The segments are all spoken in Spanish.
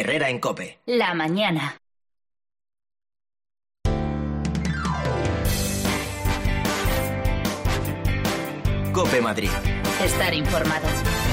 Herrera en COPE. La mañana. COPE Madrid. Estar informado.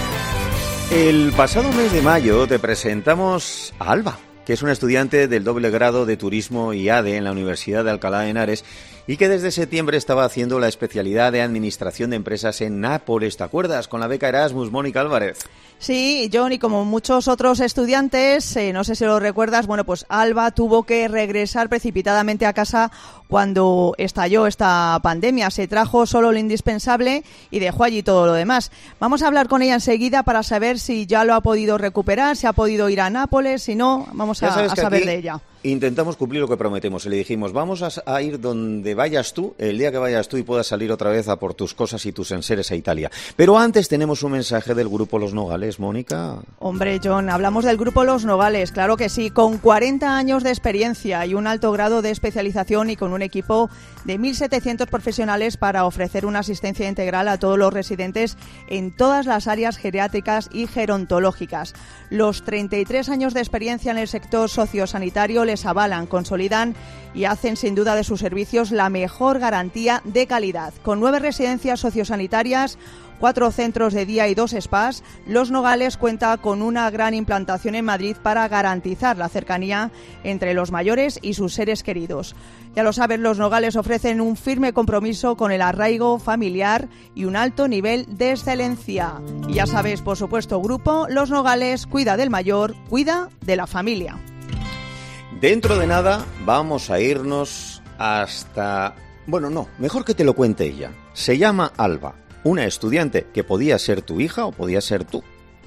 El pasado mes de mayo te presentamos a Alba, que es una estudiante del doble grado de Turismo y ADE en la Universidad de Alcalá de Henares y que desde septiembre estaba haciendo la especialidad de Administración de Empresas en Nápoles. ¿Te acuerdas? Con la beca Erasmus, Mónica Álvarez. Sí, John, y como muchos otros estudiantes, no sé si lo recuerdas, bueno, pues Alba tuvo que regresar precipitadamente a casa cuando estalló esta pandemia. Se trajo solo lo indispensable y dejó allí todo lo demás. Vamos a hablar con ella enseguida para saber si ya lo ha podido recuperar, si ha podido ir a Nápoles, si no, vamos a saber de ella. Intentamos cumplir lo que prometemos. Le dijimos, vamos a ir donde vayas tú, el día que vayas tú y puedas salir otra vez a por tus cosas y tus enseres a Italia. Pero antes tenemos un mensaje del Grupo Los Nogales, Mónica. Hombre, John, hablamos del Grupo Los Nogales, claro que sí, con 40 años de experiencia y un alto grado de especialización y con un equipo de 1.700 profesionales para ofrecer una asistencia integral a todos los residentes en todas las áreas geriátricas y gerontológicas. Los 33 años de experiencia en el sector sociosanitario les avalan, consolidan y hacen sin duda de sus servicios la mejor garantía de calidad. Con 9 residencias sociosanitarias, 4 centros de día y 2 spas, Los Nogales cuenta con una gran implantación en Madrid para garantizar la cercanía entre los mayores y sus seres queridos. Ya lo saben, Los Nogales ofrecen un firme compromiso con el arraigo familiar y un alto nivel de excelencia. Y ya sabes, por supuesto, Grupo Los Nogales cuida del mayor, cuida de la familia. Dentro de nada vamos a irnos hasta... Bueno, no, mejor que te lo cuente ella. Se llama Alba, una estudiante que podía ser tu hija o podía ser tú.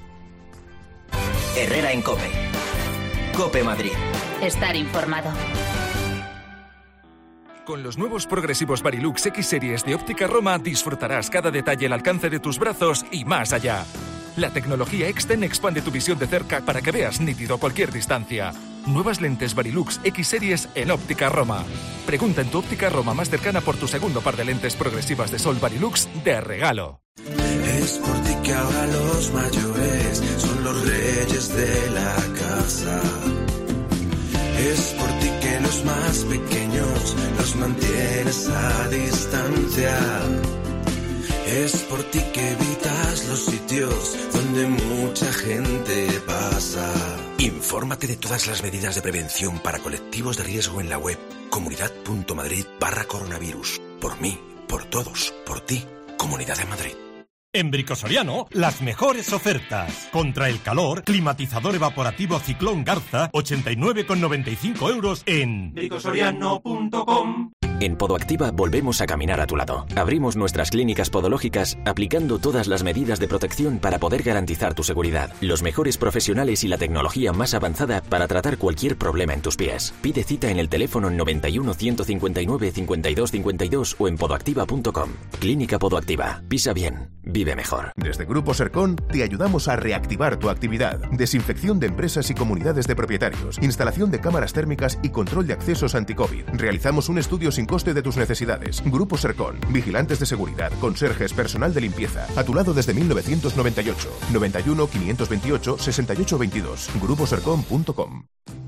Herrera en COPE. COPE Madrid. Estar informado. Con los nuevos progresivos Varilux X Series de Óptica Roma disfrutarás cada detalle al alcance de tus brazos y más allá. La tecnología Exten expande tu visión de cerca para que veas nítido a cualquier distancia. Nuevas lentes Varilux X Series en Óptica Roma. Pregunta en tu Óptica Roma más cercana por tu segundo par de lentes progresivas de sol Varilux de regalo. Es por ti que ahora los mayores son los reyes de la casa. Es por ti que los más pequeños los mantienes a distancia. Es por ti que evitas los sitios donde mucha gente pasa. Infórmate de todas las medidas de prevención para colectivos de riesgo en la web comunidad.madrid/coronavirus. Por mí, por todos, por ti, Comunidad de Madrid. En Bricosoriano, las mejores ofertas. Contra el calor, climatizador evaporativo Ciclón Garza, 89,95 € en bricosoriano.com. En Podoactiva volvemos a caminar a tu lado. Abrimos nuestras clínicas podológicas aplicando todas las medidas de protección para poder garantizar tu seguridad. Los mejores profesionales y la tecnología más avanzada para tratar cualquier problema en tus pies. Pide cita en el teléfono 91 159 52 52 o en podoactiva.com. Clínica Podoactiva. Pisa bien. Vive mejor. Desde Grupo Sercon te ayudamos a reactivar tu actividad. Desinfección de empresas y comunidades de propietarios. Instalación de cámaras térmicas y control de accesos anti-COVID. Realizamos un estudio sin coste de tus necesidades. Grupo Sercon. Vigilantes de seguridad, conserjes, personal de limpieza. A tu lado desde 1998. 91 528 68 22. gruposercon.com.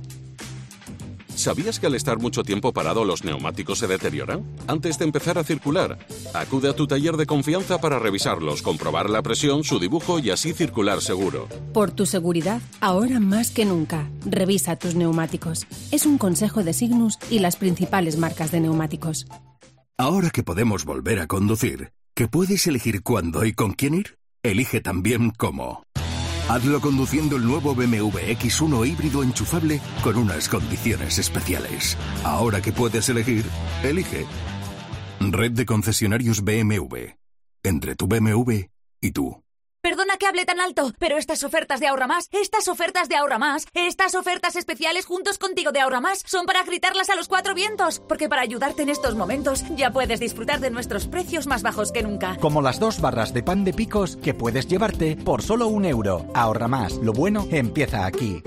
¿Sabías que al estar mucho tiempo parado los neumáticos se deterioran? Antes de empezar a circular, acude a tu taller de confianza para revisarlos, comprobar la presión, su dibujo y así circular seguro. Por tu seguridad, ahora más que nunca, revisa tus neumáticos. Es un consejo de Signus y las principales marcas de neumáticos. Ahora que podemos volver a conducir, que puedes elegir cuándo y con quién ir, elige también cómo. Hazlo conduciendo el nuevo BMW X1 híbrido enchufable con unas condiciones especiales. Ahora que puedes elegir, elige. Red de concesionarios BMW. Entre tu BMW y tú. Perdona que hable tan alto, pero estas ofertas de Ahorra Más, estas ofertas especiales juntos contigo de Ahorra Más son para gritarlas a los 4 vientos, porque para ayudarte en estos momentos ya puedes disfrutar de nuestros precios más bajos que nunca. Como las 2 barras de pan de Picos que puedes llevarte por solo 1 euro. Ahorra Más, lo bueno empieza aquí.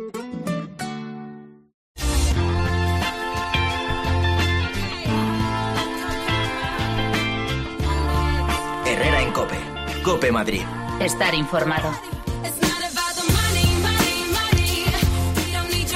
Herrera en COPE. COPE Madrid. Estar informado.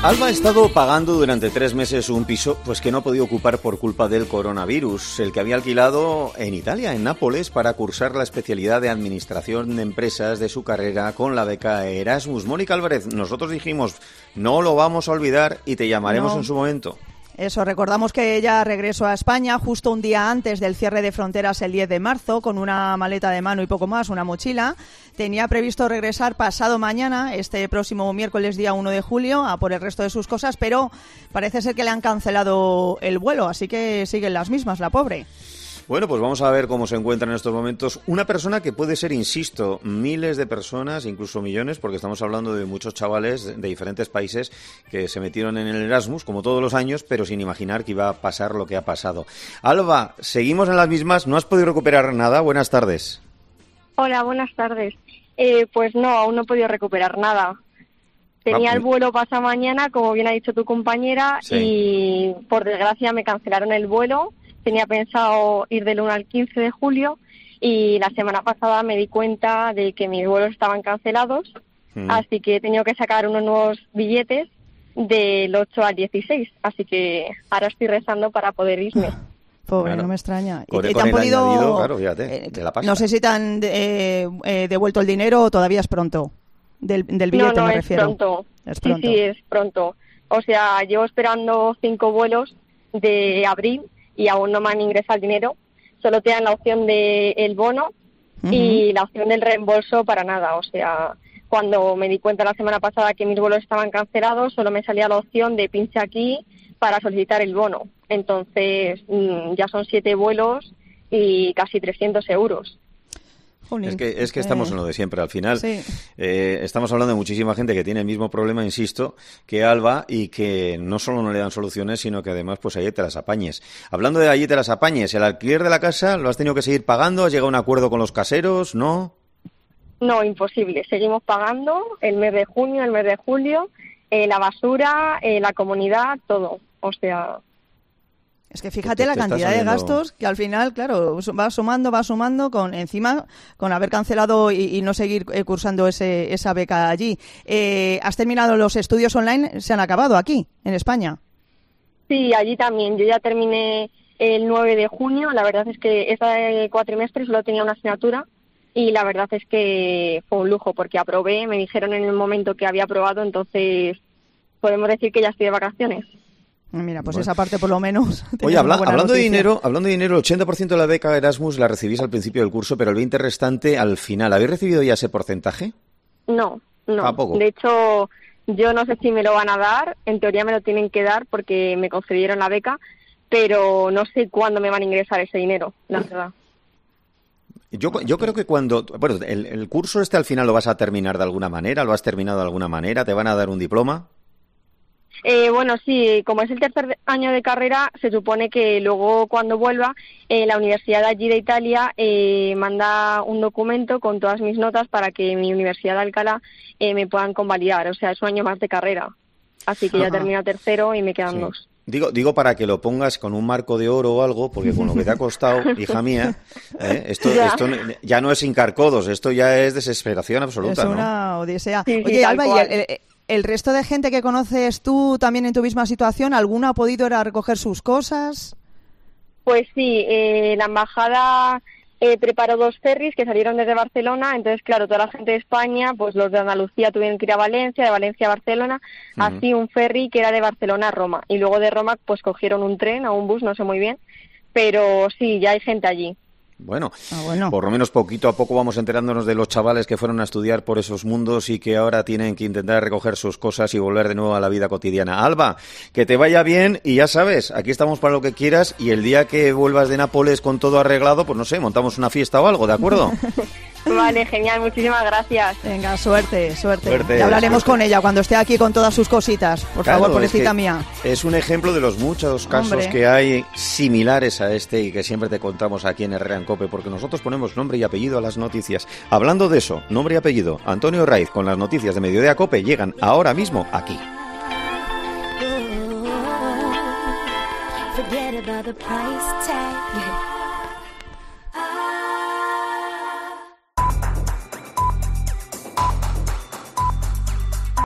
Alba ha estado pagando durante 3 meses un piso pues que no ha podido ocupar por culpa del coronavirus, el que había alquilado en Italia, en Nápoles, para cursar la especialidad de Administración de Empresas de su carrera con la beca Erasmus. Mónica Álvarez, nosotros dijimos, no lo vamos a olvidar y te llamaremos en su momento. Eso, recordamos que ella regresó a España justo un día antes del cierre de fronteras el 10 de marzo, con una maleta de mano y poco más, una mochila. Tenía previsto regresar pasado mañana, este próximo miércoles día 1 de julio, a por el resto de sus cosas, pero parece ser que le han cancelado el vuelo, así que siguen las mismas, la pobre. Bueno, pues vamos a ver cómo se encuentra en estos momentos una persona que puede ser, insisto, miles de personas, incluso millones, porque estamos hablando de muchos chavales de diferentes países que se metieron en el Erasmus, como todos los años, pero sin imaginar que iba a pasar lo que ha pasado. Alba, seguimos en las mismas, ¿no has podido recuperar nada? Buenas tardes. Hola, buenas tardes. Pues no, aún no he podido recuperar nada. Tenía el vuelo pasado mañana, como bien ha dicho tu compañera, sí. Y por desgracia me cancelaron el vuelo. Tenía pensado ir del 1 al 15 de julio y la semana pasada me di cuenta de que mis vuelos estaban cancelados, así que he tenido que sacar unos nuevos billetes del 8 al 16, así que ahora estoy rezando para poder irme. Pobre, claro. No me extraña. Con te han podido, añadido, claro, fíjate, de la pasta. No sé si te han devuelto el dinero o todavía es pronto. Del billete no, me refiero. Es pronto. Sí, es pronto. O sea, llevo esperando 5 vuelos de abril y aún no me han ingresado el dinero. Solo te dan la opción del bono y la opción del reembolso para nada. O sea, cuando me di cuenta la semana pasada que mis vuelos estaban cancelados, solo me salía la opción de pincha aquí para solicitar el bono. Entonces, ya son 7 vuelos y casi 300 euros. Es que estamos en lo de siempre. Al final, sí. Estamos hablando de muchísima gente que tiene el mismo problema, insisto, que Alba, y que no solo no le dan soluciones, sino que además, pues allí te las apañes. Hablando de allí te las apañes, ¿el alquiler de la casa lo has tenido que seguir pagando? ¿Has llegado a un acuerdo con los caseros? ¿No? No, imposible. Seguimos pagando el mes de junio, el mes de julio, la basura, la comunidad, todo. O sea... Es que fíjate la cantidad de gastos que al final, claro, va sumando con haber cancelado y no seguir cursando esa beca allí. ¿Has terminado los estudios online? ¿Se han acabado aquí, en España? Sí, allí también. Yo ya terminé el 9 de junio. La verdad es que este cuatrimestre solo tenía una asignatura y la verdad es que fue un lujo porque aprobé. Me dijeron en el momento que había aprobado, entonces podemos decir que ya estoy de vacaciones. Mira, pues bueno, esa parte por lo menos. Oye, hablando de dinero, el 80% de la beca Erasmus la recibís al principio del curso, pero el 20% restante al final. ¿Habéis recibido ya ese porcentaje? No. ¿Tampoco? De hecho, yo no sé si me lo van a dar. En teoría me lo tienen que dar porque me concedieron la beca, pero no sé cuándo me van a ingresar ese dinero, la verdad. Yo creo que cuando... Bueno, el curso al final lo vas a terminar de alguna manera, ¿lo has terminado de alguna manera? ¿Te van a dar un diploma? Bueno, sí, como es el tercer año de carrera, se supone que luego cuando vuelva, la universidad de allí de Italia manda un documento con todas mis notas para que mi universidad de Alcalá me puedan convalidar. O sea, es un año más de carrera. Así que ya termino tercero y me quedan 2. Digo para que lo pongas con un marco de oro o algo, porque con lo que te ha costado, hija mía, esto ya no es hincar codos, esto ya es desesperación absoluta. Es una odisea. Sí, oye, Alba, ¿y el resto de gente que conoces tú también en tu misma situación, alguna ha podido ir a recoger sus cosas? Pues sí, la embajada preparó 2 ferries que salieron desde Barcelona, entonces claro, toda la gente de España, pues los de Andalucía tuvieron que ir a Valencia, de Valencia a Barcelona, así un ferry que era de Barcelona a Roma, y luego de Roma pues cogieron un tren o un bus, no sé muy bien, pero sí, ya hay gente allí. Bueno, por lo menos poquito a poco vamos enterándonos de los chavales que fueron a estudiar por esos mundos y que ahora tienen que intentar recoger sus cosas y volver de nuevo a la vida cotidiana. Alba, que te vaya bien y ya sabes, aquí estamos para lo que quieras y el día que vuelvas de Nápoles con todo arreglado, pues no sé, montamos una fiesta o algo, ¿de acuerdo? Vale, genial, muchísimas gracias. Venga, suerte. Y hablaremos con ella cuando esté aquí con todas sus cositas. Por favor, pobrecita mía. Es un ejemplo de los muchos casos que hay similares a este y que siempre te contamos aquí en Herrera en COPE, porque nosotros ponemos nombre y apellido a las noticias. Hablando de eso, nombre y apellido, Antonio Raiz con las noticias de Mediodía COPE llegan ahora mismo aquí. Forget about the price tag.